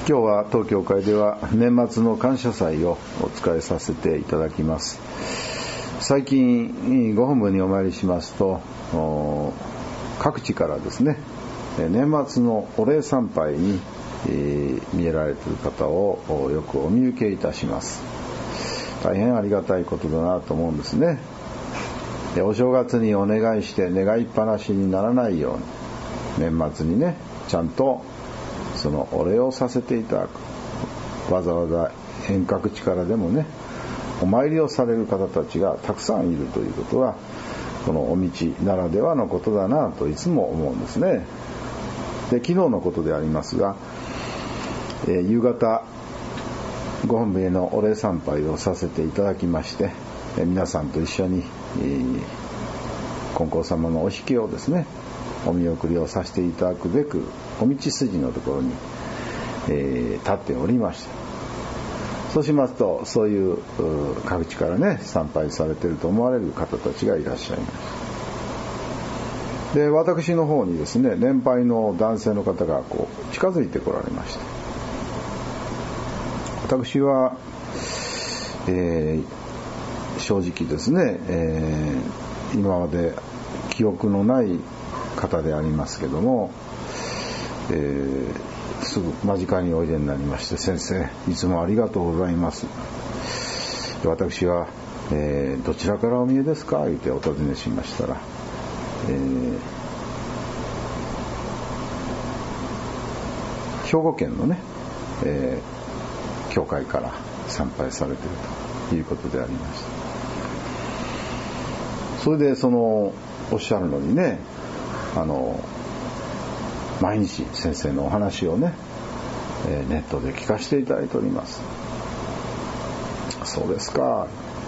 今日は当教会では年末の感謝祭をお伝えさせていただきます。最近ご本部にお参りしますと、各地からですね、年末のお礼参拝に見えられている方をよくお見受けいたします。大変ありがたいことだなと思うんですね。お正月にお願いして願いっぱなしにならないように、年末にね、ちゃんとそのお礼をさせていただく。わざわざ遠隔地からでもね、お参りをされる方たちがたくさんいるということは、このお道ならではのことだなといつも思うんですね。で、昨日のことでありますが、夕方ご本部へのお礼参拝をさせていただきまして、皆さんと一緒に、金光様のお引きをですね、お見送りをさせていただくべくお道筋のところに、立っておりました。そうしますと、そういう各地からね、参拝されていると思われる方たちがいらっしゃいます。で、私の方にですね、年配の男性の方が近づいてこられました。私は、正直ですね、今まで記憶のない方でありますけども、すぐ間近においでになりまして、先生いつもありがとうございます。私は、どちらからお見えですか言ってお尋ねしましたら、兵庫県のね、教会から参拝されているということでありました。それでおっしゃるのにね、毎日先生のお話をね、ネットで聞かせていただいております。そうですか。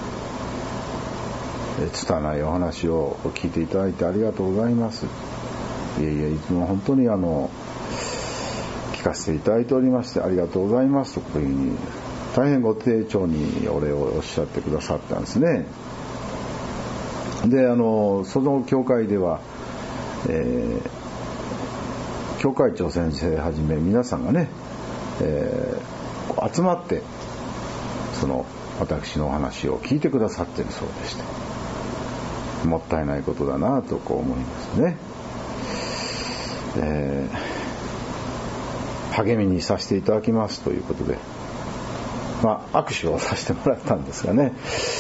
拙いお話を聞いていただいてありがとうございます。いえいえ、いつも本当に聞かせていただいておりましてありがとうございますというふうに大変ご丁重にお礼をおっしゃってくださったんですね。で、その教会では、教会長先生はじめ皆さんがね、集まって私のお話を聞いてくださっているそうでして、もったいないことだなと思いますね。励みにさせていただきますということで、握手をさせてもらったんですがね、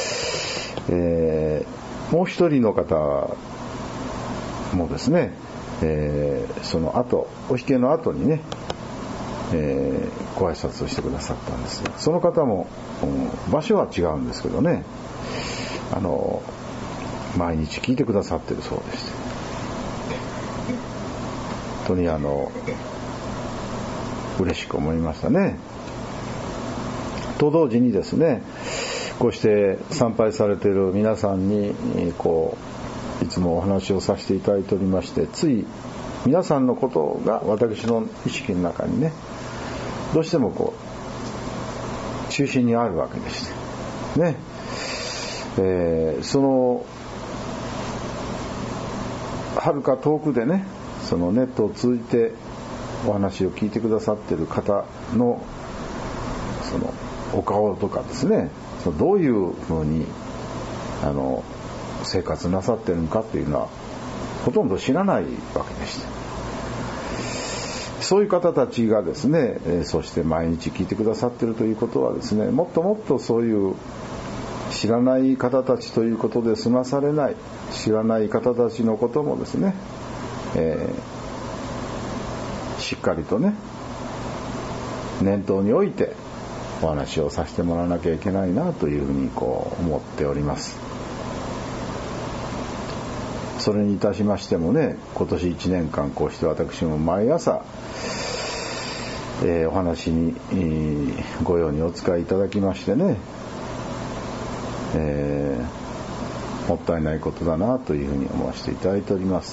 もう一人の方もですね、その後お引けの後にね、ご挨拶をしてくださったんですが、その方も、場所は違うんですけどね、毎日聞いてくださっているそうでして、本当に嬉しく思いましたね。と同時にですね、こうして参拝されている皆さんにいつもお話をさせていただいておりまして、つい皆さんのことが私の意識の中にね、どうしても中心にあるわけでしてね、はるか遠くでね、そのネットを通じてお話を聞いてくださっている方のそのお顔とかですね、どういうふうに生活なさっているのかっていうのはほとんど知らないわけでして、そういう方たちがですね、そして毎日聞いてくださっているということはですね、もっともっとそういう知らない方たちということで済まされない、知らない方たちのこともですね、しっかりとね念頭に置いてお話をさせてもらわなきゃいけないなというふうに思っております。それにいたしましてもね、今年1年間こうして私も毎朝、お話に、ご用にお使いいただきましてね、もったいないことだなというふうに思わせていただいております。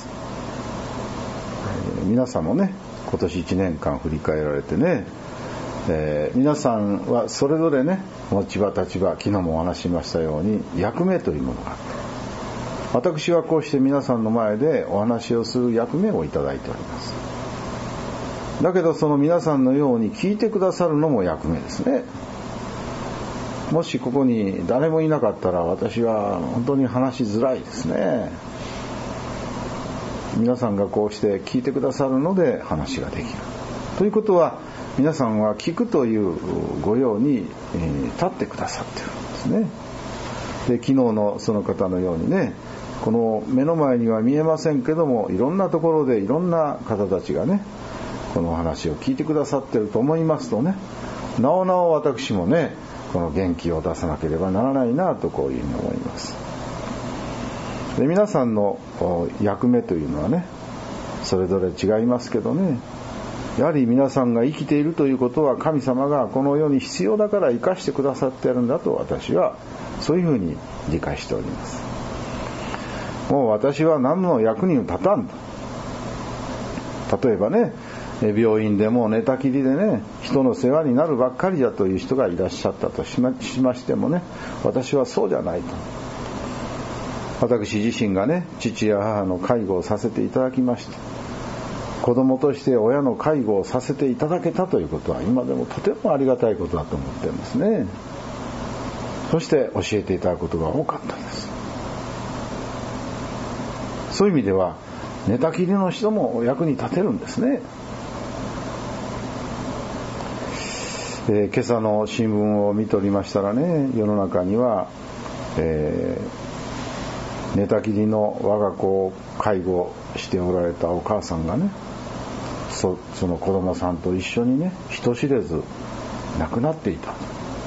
皆さんもね、今年1年間振り返られてね、皆さんはそれぞれね、持ち場立場、昨日もお話ししましたように役目というものがあって、私はこうして皆さんの前でお話をする役目をいただいております。 だけどその皆さんのように聞いてくださるのも役目ですね。もしここに誰もいなかったら私は本当に話しづらいですね。皆さんがこうして聞いてくださるので話ができるということは、皆さんは聞くという御用に立ってくださっているんですね。で、昨日のその方のようにね、この目の前には見えませんけども、いろんなところでいろんな方たちがね、この話を聞いてくださっていると思いますとね、なおなお私もね、この元気を出さなければならないなと、こういうふうに思います。で、皆さんの役目というのはね、それぞれ違いますけどね、やはり皆さんが生きているということは、神様がこの世に必要だから生かしてくださっているんだと、私はそういうふうに理解しております。もう私は何の役にも立たんと。例えばね、病院でも寝たきりでね、人の世話になるばっかりだという人がいらっしゃったとしましてもね、私はそうじゃないと。私自身がね、父や母の介護をさせていただきました。子供として親の介護をさせていただけたということは、今でもとてもありがたいことだと思っていますね。そして教えていただくことが多かったんです。そういう意味では、寝たきりの人も役に立てるんですね。今朝の新聞を見ておりましたらね、世の中には、寝たきりの我が子を介護しておられたお母さんがね、その子供さんと一緒にね、人知れず亡くなっていた。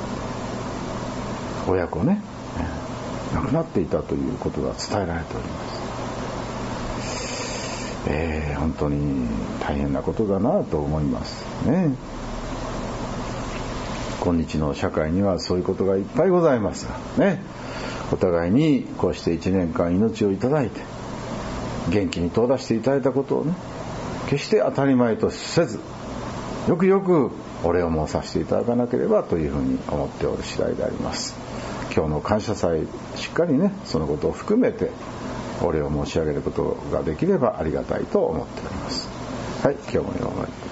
親子ね、亡くなっていたということが伝えられております。本当に大変なことだなと思いますね。今日の社会にはそういうことがいっぱいございますがね、お互いにこうして1年間命をいただいて元気に遠出していただいたことをね、決して当たり前とせず、よくよくお礼を申させていただかなければというふうに思っておる次第であります。今日の感謝祭、しっかりね、そのことを含めてお礼を申し上げることができればありがたいと思っております。はい、今日もよろしく。